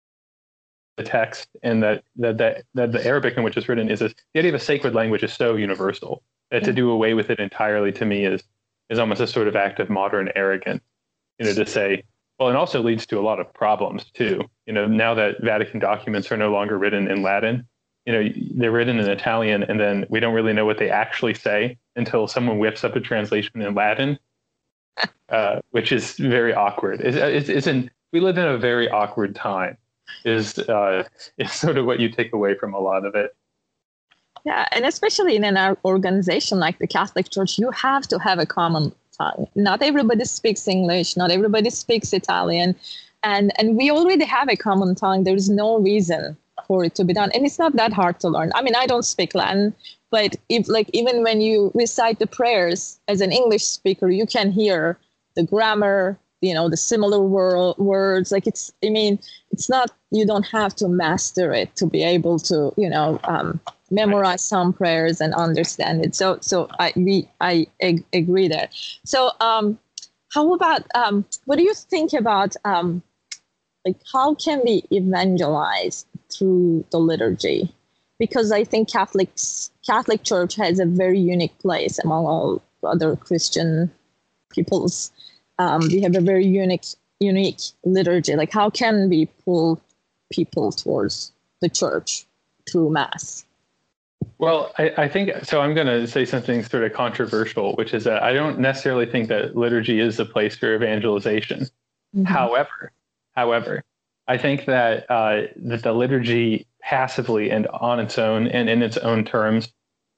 the text, and that that that, that the Arabic in which it's written is a, the idea of a sacred language is so universal that to do away with it entirely, to me, is is almost a sort of act of modern arrogance. You know, to say, Well, it also leads to a lot of problems too. You know, now that Vatican documents are no longer written in Latin, you know, they're written in Italian, and then we don't really know what they actually say until someone whips up a translation in Latin, uh, which is very awkward. It's, it's, it's in, we live in a very awkward time, is uh, is sort of what you take away from a lot of it. Yeah, and especially in an organization like the Catholic Church, you have to have a common tongue. Not everybody speaks English, not everybody speaks Italian, and and we already have a common tongue. There is no reason for it to be done, and it's not that hard to learn. I mean, I don't speak Latin, but if like even when you recite the prayers as an English speaker, you can hear the grammar, you know, the similar wor- words. Like it's, I mean, it's not, you don't have to master it to be able to, you know, um, memorize some prayers and understand it. So, so I we I ag- agree there. So, um, how about um, what do you think about um, like how can we evangelize through the liturgy? Because I think Catholics Catholic Church has a very unique place among all other Christian peoples. Um, we have a very unique unique liturgy. Like how can we pull people towards the church through Mass? Well, I, I think, so I'm going to say something sort of controversial, which is that I don't necessarily think that liturgy is the place for evangelization. Mm-hmm. However, however, I think that, uh, that the liturgy passively and on its own and in its own terms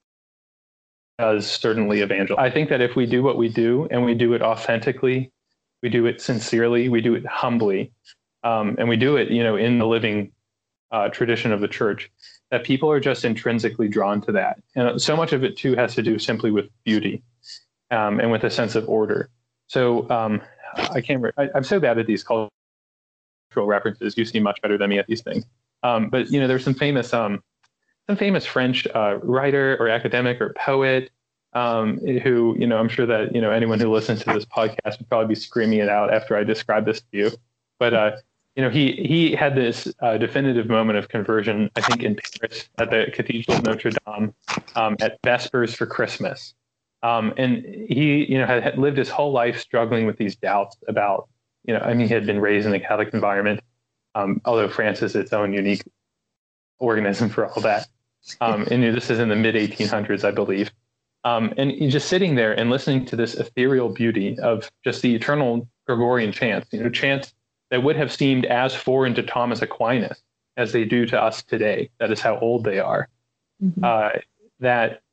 does certainly evangelize. I think that if we do what we do and we do it authentically, we do it sincerely, we do it humbly, um, and we do it, you know, in the living uh, tradition of the church, that people are just intrinsically drawn to that. And so much of it, too, has to do simply with beauty um, and with a sense of order. So um, I can't, I, I'm so bad at these cultural references. You seem much better than me at these things. Um, but, you know, there's some famous, um, some famous French uh, writer or academic or poet um, who, you know, I'm sure that, you know, anyone who listens to this podcast would probably be screaming it out after I describe this to you. But, uh, you know, he he had this uh, definitive moment of conversion, I think, in Paris at the Cathedral of Notre Dame um, at Vespers for Christmas. Um, and he, you know, had, had lived his whole life struggling with these doubts about, you know, I mean, he had been raised in a Catholic environment, um, although France is its own unique organism for all that. Um, and this is in the mid eighteen hundreds, I believe. Um, and he's just sitting there and listening to this ethereal beauty of just the eternal Gregorian chants, you know, chants that would have seemed as foreign to Thomas Aquinas as they do to us today. That is how old they are. Mm-hmm. Uh, that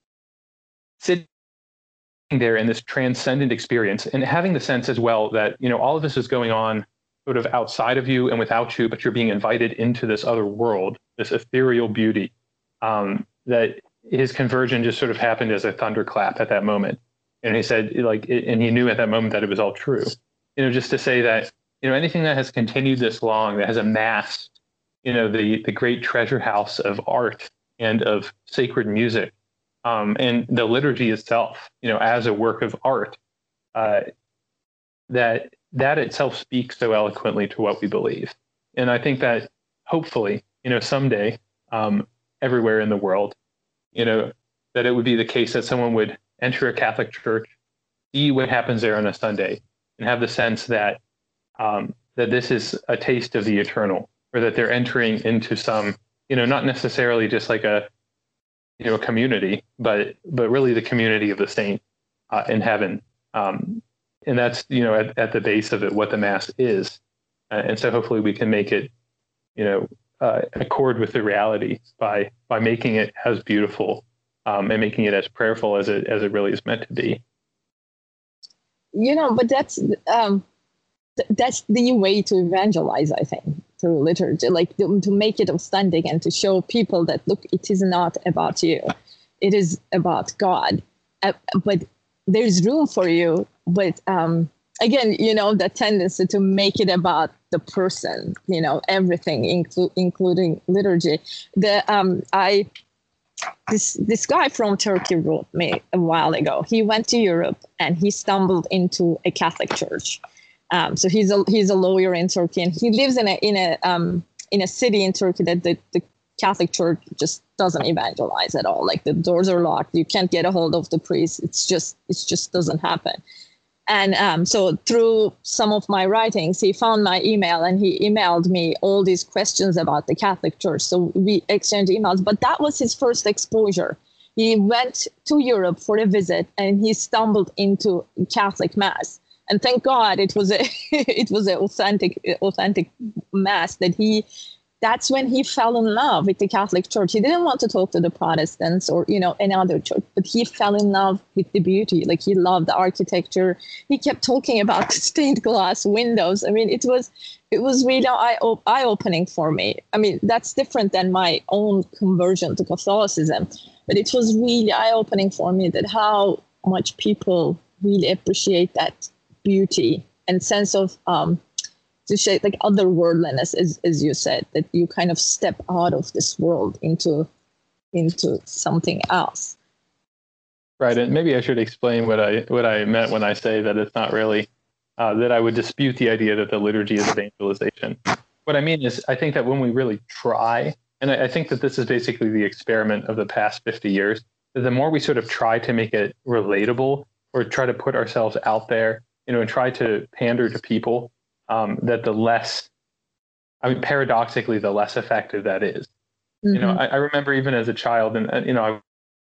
sitting there in this transcendent experience and having the sense as well that, you know, all of this is going on sort of outside of you and without you, but you're being invited into this other world, this ethereal beauty, um, that his conversion just sort of happened as a thunderclap at that moment. And he said, like, it, and he knew at that moment that it was all true. You know, just to say that, you know, anything that has continued this long, that has amassed, you know, the the great treasure house of art and of sacred music, um, and the liturgy itself, you know, as a work of art, uh, that that itself speaks so eloquently to what we believe. And I think that hopefully, you know, someday, um, everywhere in the world, you know, that it would be the case that someone would enter a Catholic church, see what happens there on a Sunday, and have the sense that Um, that this is a taste of the eternal, or that they're entering into some, you know, not necessarily just like a, you know, a community, but but really the community of the saint uh, in heaven. Um, and that's, you know, at, at the base of it, what the Mass is. Uh, and so hopefully we can make it, you know, uh, accord with the reality by by making it as beautiful um, and making it as prayerful as it as it really is meant to be. You know, but that's um, th- that's the way to evangelize, I think, through liturgy, like to, to make it authentic and to show people that, look, it is not about you. It is about God. Uh, but there's room for you. But um, again, you know, the tendency to make it about the person, you know, everything, inclu- including liturgy. The um, I this this guy from Turkey wrote me a while ago. He went to Europe and he stumbled into a Catholic church. Um, so he's a he's a lawyer in Turkey, and he lives in a in a um, in a city in Turkey that the, the Catholic Church just doesn't evangelize at all. Like the doors are locked. You can't get a hold of the priest. It's just it just doesn't happen. And um, so through some of my writings, he found my email and he emailed me all these questions about the Catholic Church. So we exchanged emails, but that was his first exposure. He went to Europe for a visit and he stumbled into Catholic Mass. And thank God it was a it was an authentic authentic Mass that he. That's when he fell in love with the Catholic Church. He didn't want to talk to the Protestants or, you know, any other church, but he fell in love with the beauty. Like, he loved the architecture. He kept talking about the stained glass windows. I mean, it was it was really eye eye-opening for me. I mean, that's different than my own conversion to Catholicism, but it was really eye-opening for me that how much people really appreciate that beauty and sense of um, to say like otherworldliness, as as you said, that you kind of step out of this world into into something else. Right, and maybe I should explain what I what I meant when I say that it's not really uh, that I would dispute the idea that the liturgy is evangelization. What I mean is, I think that when we really try, and I, I think that this is basically the experiment of the past fifty years, that the more we sort of try to make it relatable or try to put ourselves out there, you know, and try to pander to people, Um, that the less, I mean, paradoxically, the less effective that is. Mm-hmm. You know, I, I remember even as a child, and, and you know, I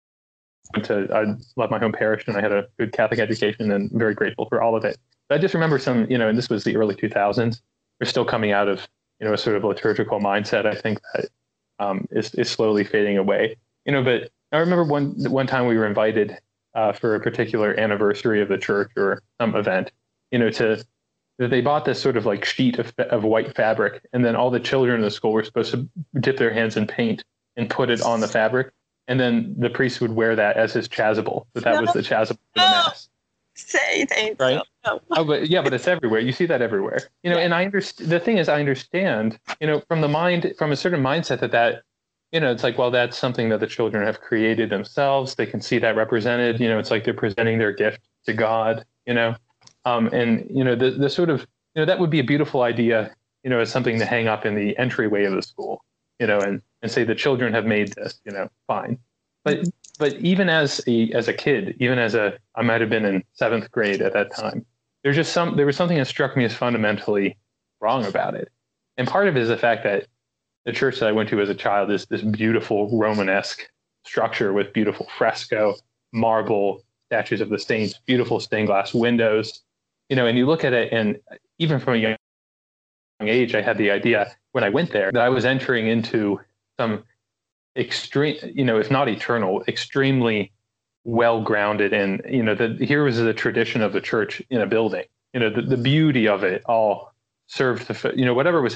went to, I love my home parish, and I had a good Catholic education, and I'm very grateful for all of it. But I just remember some, you know, and this was the early two thousands. We're still coming out of, you know, a sort of liturgical mindset. I think that um, is is slowly fading away. You know, but I remember one one time we were invited uh, for a particular anniversary of the church or some event, you know, to that they bought this sort of like sheet of, of white fabric, and then all the children in the school were supposed to dip their hands in paint and put it on the fabric, and then the priest would wear that as his chasuble. But that no. was the chasuble for the Mass. Say it, right? No. Oh, but yeah, but it's everywhere. You see that everywhere. You know, yeah. And I understand. The thing is, I understand. You know, from the mind, from a certain mindset that that, you know, it's like, well, that's something that the children have created themselves. They can see that represented. You know, it's like they're presenting their gift to God. You know. Um, and, you know, the, the sort of, you know, that would be a beautiful idea, you know, as something to hang up in the entryway of the school, you know, and, and say the children have made this, you know, fine. But but even as a as a kid, even as a, I might have been in seventh grade at that time, there's just some, there was something that struck me as fundamentally wrong about it. And part of it is the fact that the church that I went to as a child is this beautiful Romanesque structure with beautiful fresco, marble, statues of the saints, beautiful stained glass windows. You know, and you look at it, and even from a young age, I had the idea when I went there that I was entering into some extreme, you know, if not eternal, extremely well-grounded. And, you know, that here was the tradition of the church in a building. You know, the, the beauty of it all served to, you know, whatever was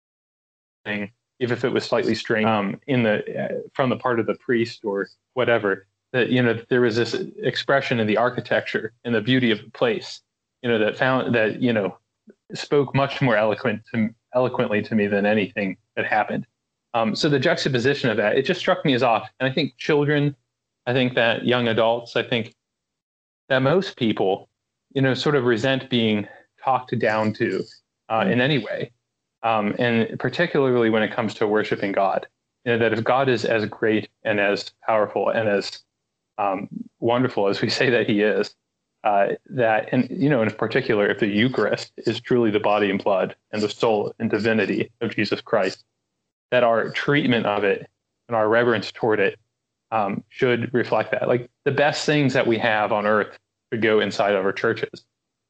happening, if, if it was slightly strange um, in the uh, from the part of the priest or whatever, that, you know, there was this expression in the architecture and the beauty of the place, you know, that found that, you know, spoke much more eloquent to, eloquently to me than anything that happened. Um, so the juxtaposition of that, it just struck me as off. And I think children, I think that young adults, I think that most people, you know, sort of resent being talked down to uh, in any way. Um, and particularly when it comes to worshiping God, you know, that if God is as great and as powerful and as um, wonderful as we say that he is, uh, that, and, you know, in particular, if the Eucharist is truly the body and blood and the soul and divinity of Jesus Christ, that our treatment of it and our reverence toward it um, should reflect that. Like, the best things that we have on earth should go inside of our churches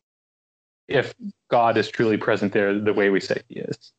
if God is truly present there the way we say he is.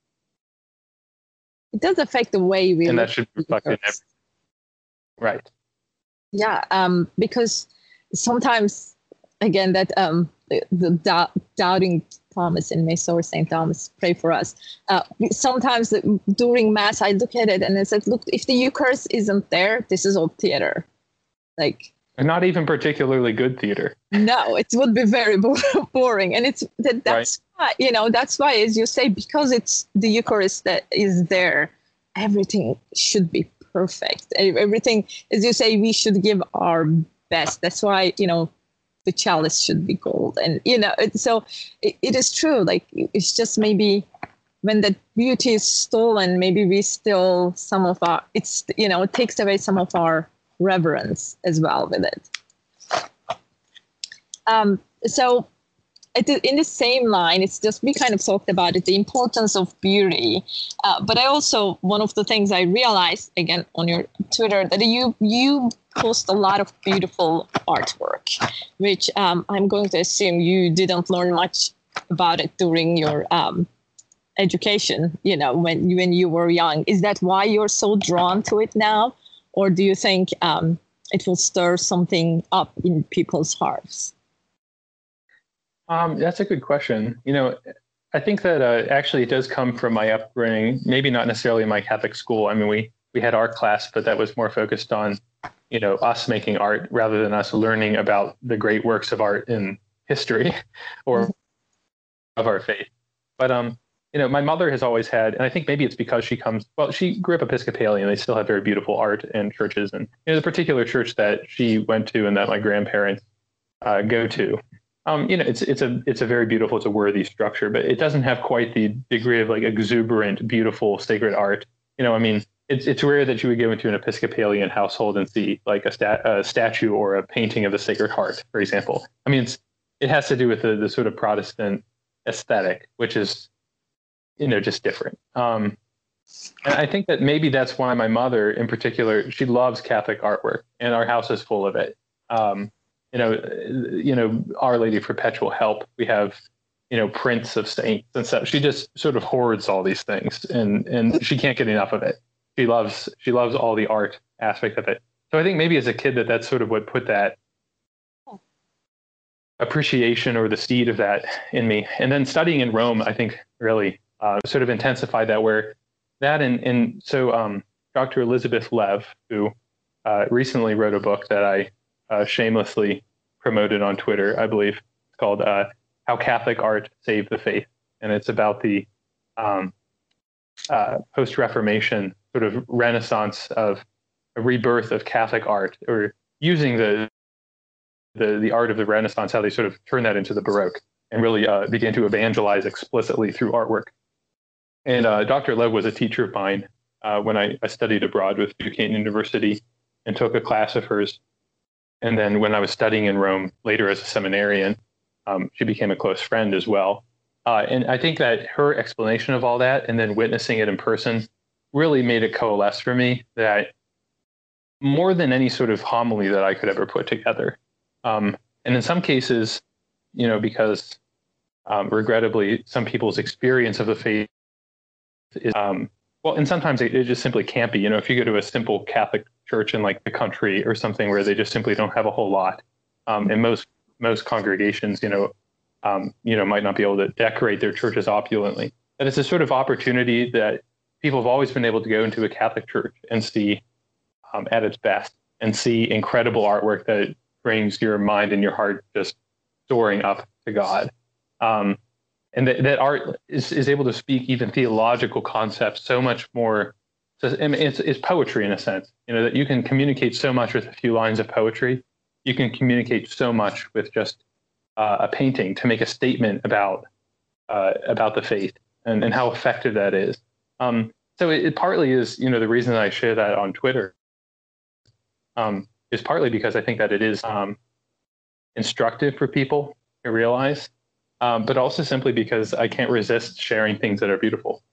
It does affect the way we and that should reflect in every, right. Yeah, um, because sometimes, again, that um, the, the doubt, doubting Thomas and Mesa or Saint Thomas, pray for us. Uh, sometimes during Mass, I look at it and I said, look, if the Eucharist isn't there, this is all theater. Like, and not even particularly good theater. No, it would be very boring. And it's that, that's right. why, you know, that's why, as you say, because it's the Eucharist that is there, everything should be perfect. Everything, as you say, we should give our best. That's why, you know, the chalice should be gold. And, you know, it, so it, it is true. Like, it's just maybe when that beauty is stolen, maybe we still some of our, it's, you know, it takes away some of our reverence as well with it. Um, so it, in the same line, it's just we kind of talked about it, the importance of beauty. Uh, but I also, one of the things I realized again on your Twitter, that you you post a lot of beautiful artwork, which um, I'm going to assume you didn't learn much about it during your um, education, you know, when you, when you were young. Is that why you're so drawn to it now? Or do you think um, it will stir something up in people's hearts? Um, that's a good question. You know, I think that uh, actually it does come from my upbringing, maybe not necessarily in my Catholic school. I mean, we, we had art class, but that was more focused on, you know, us making art rather than us learning about the great works of art in history or of our faith. But, um, you know, my mother has always had, and I think maybe it's because she comes, well, she grew up Episcopalian. They still have very beautiful art and churches. And you know, the particular church that she went to and that my grandparents uh, go to, um, you know, it's it's a it's a very beautiful, it's a worthy structure, but it doesn't have quite the degree of like exuberant, beautiful, sacred art. You know, I mean, it's it's rare that you would go into an Episcopalian household and see like a, stat, a statue or a painting of the Sacred Heart, for example. I mean, it's, it has to do with the, the sort of Protestant aesthetic, which is, you know, just different. Um, and I think that maybe that's why my mother in particular, she loves Catholic artwork and our house is full of it. Um, you know, you know, Our Lady of Perpetual Help. We have, you know, prints of saints and stuff. She just sort of hoards all these things and, and she can't get enough of it. She loves, she loves all the art aspect of it. So I think maybe as a kid that that's sort of what put that appreciation or the seed of that in me. And then studying in Rome, I think really uh, sort of intensified that, where that and, and so um, Doctor Elizabeth Lev, who uh, recently wrote a book that I uh, shamelessly promoted on Twitter, I believe. It's called uh, How Catholic Art Saved the Faith. And it's about the um, uh, post-Reformation sort of renaissance of a rebirth of Catholic art, or using the the the art of the Renaissance, how they sort of turn that into the Baroque and really uh, begin to evangelize explicitly through artwork. And uh, Doctor Lev was a teacher of mine uh, when I, I studied abroad with Duquesne University and took a class of hers. And then when I was studying in Rome later as a seminarian, um, she became a close friend as well. Uh, and I think that her explanation of all that and then witnessing it in person really made it coalesce for me that more than any sort of homily that I could ever put together. Um, and in some cases, you know, because um, regrettably, some people's experience of the faith is, um, well, and sometimes it, it just simply can't be. You know, if you go to a simple Catholic church in like the country or something where they just simply don't have a whole lot, um, and most most congregations, you know, um, you know, might not be able to decorate their churches opulently. That it's a sort of opportunity that people have always been able to go into a Catholic church and see um, at its best, and see incredible artwork that brings your mind and your heart just soaring up to God. Um, and that, that art is, is able to speak even theological concepts so much more. So, I mean, it's, it's poetry in a sense, you know, that you can communicate so much with a few lines of poetry. You can communicate so much with just uh, a painting to make a statement about uh, about the faith and, and how effective that is. Um, so it, it partly is, you know, the reason that I share that on Twitter um, is partly because I think that it is um, instructive for people to realize, um, but also simply because I can't resist sharing things that are beautiful.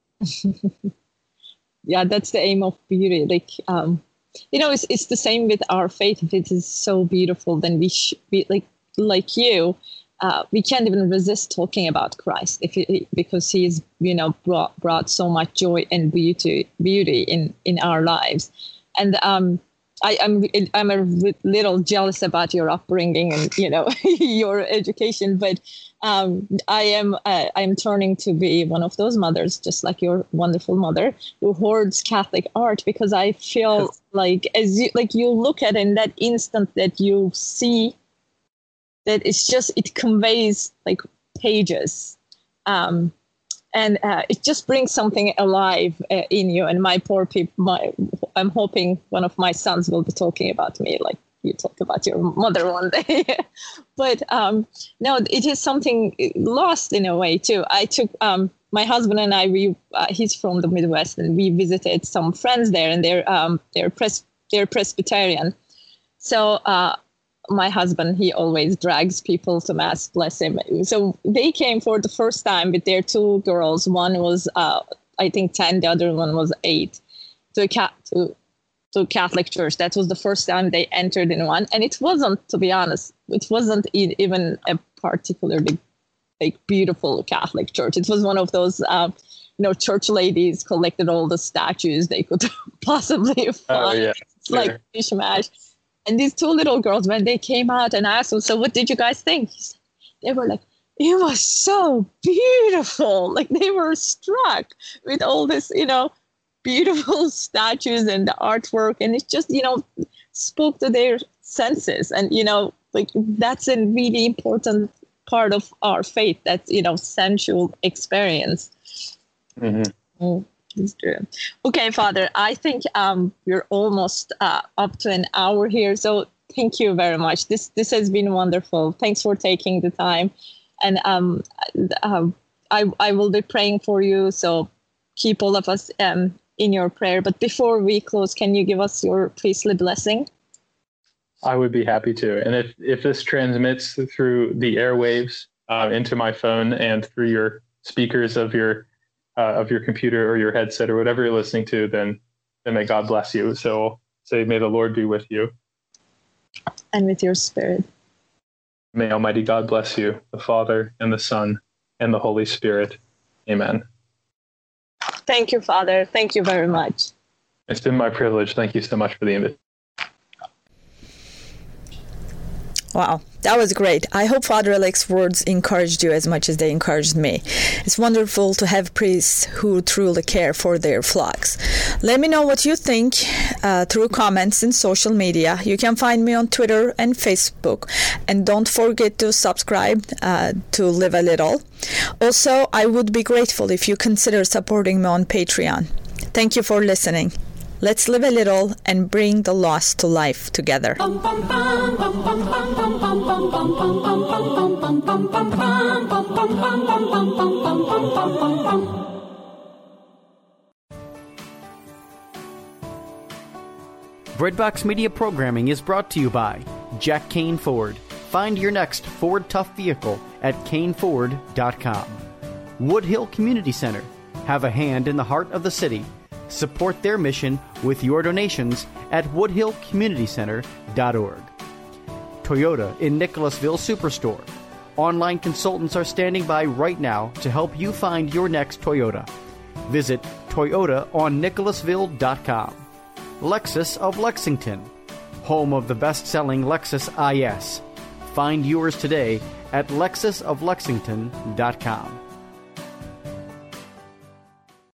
Yeah, that's the aim of beauty. Like, um, you know, it's it's the same with our faith. If it is so beautiful, then we should be like like you. Uh, we can't even resist talking about Christ if it, because he is, you know, brought brought so much joy and beauty beauty in in our lives. And um, I, I'm I'm a little jealous about your upbringing and, you know, your education, but um, I am uh, I'm turning to be one of those mothers, just like your wonderful mother, who hoards Catholic art, because I feel like as you like you look at it in that instant that you see that it's just it conveys like pages. Um, And uh, it just brings something alive uh, in you. And my poor people, my, I'm hoping one of my sons will be talking about me like you talked about your mother one day. But um, no, it is something lost in a way too. I took um, my husband and I. We uh, he's from the Midwest, and we visited some friends there, and they're um, they're pres they're Presbyterian. So uh, my husband, he always drags people to mass, bless him. So they came for the first time with their two girls. One was, uh, I think, ten. The other one was eight. To a cat to to Catholic Church. That was the first time they entered in one, and it wasn't, to be honest, it wasn't e- even a particularly like beautiful Catholic church. It was one of those, uh, you know, church ladies collected all the statues they could possibly find. Oh, yeah. It's sure. Like mishmash. And these two little girls, when they came out and asked them, so what did you guys think? They were like, it was so beautiful. Like they were struck with all this, you know, beautiful statues and the artwork. And it just, you know, spoke to their senses. And, you know, like that's a really important part of our faith, that's, you know, sensual experience. Mm-hmm. Mm. It's true. Okay, Father, I think um, we're almost uh, up to an hour here. So thank you very much. This this has been wonderful. Thanks for taking the time. And um, uh, I, I will be praying for you. So keep all of us um, in your prayer. But before we close, can you give us your priestly blessing? I would be happy to. And if, if this transmits through the airwaves uh, into my phone and through your speakers of your Uh, of your computer or your headset or whatever you're listening to, then, then may God bless you. So say, may the Lord be with you. And with your spirit. May Almighty God bless you, the Father and the Son and the Holy Spirit. Amen. Thank you, Father. Thank you very much. It's been my privilege. Thank you so much for the invitation. Wow, that was great. I hope Father Alex's words encouraged you as much as they encouraged me. It's wonderful to have priests who truly care for their flocks. Let me know what you think uh, through comments in social media. You can find me on Twitter and Facebook. And don't forget to subscribe uh, to Live a Little. Also, I would be grateful if you consider supporting me on Patreon. Thank you for listening. Let's live a little and bring the lost to life together. Breadbox Media programming is brought to you by Jack Kane Ford. Find your next Ford Tough vehicle at Kane Ford dot com. Woodhill Community Center. Have a hand in the heart of the city. Support their mission with your donations at woodhill community center dot org. Toyota in Nicholasville Superstore. Online consultants are standing by right now to help you find your next Toyota. Visit Toyota on Nicholasville dot com. Lexus of Lexington, home of the best-selling Lexus I S. Find yours today at Lexus of Lexington dot com.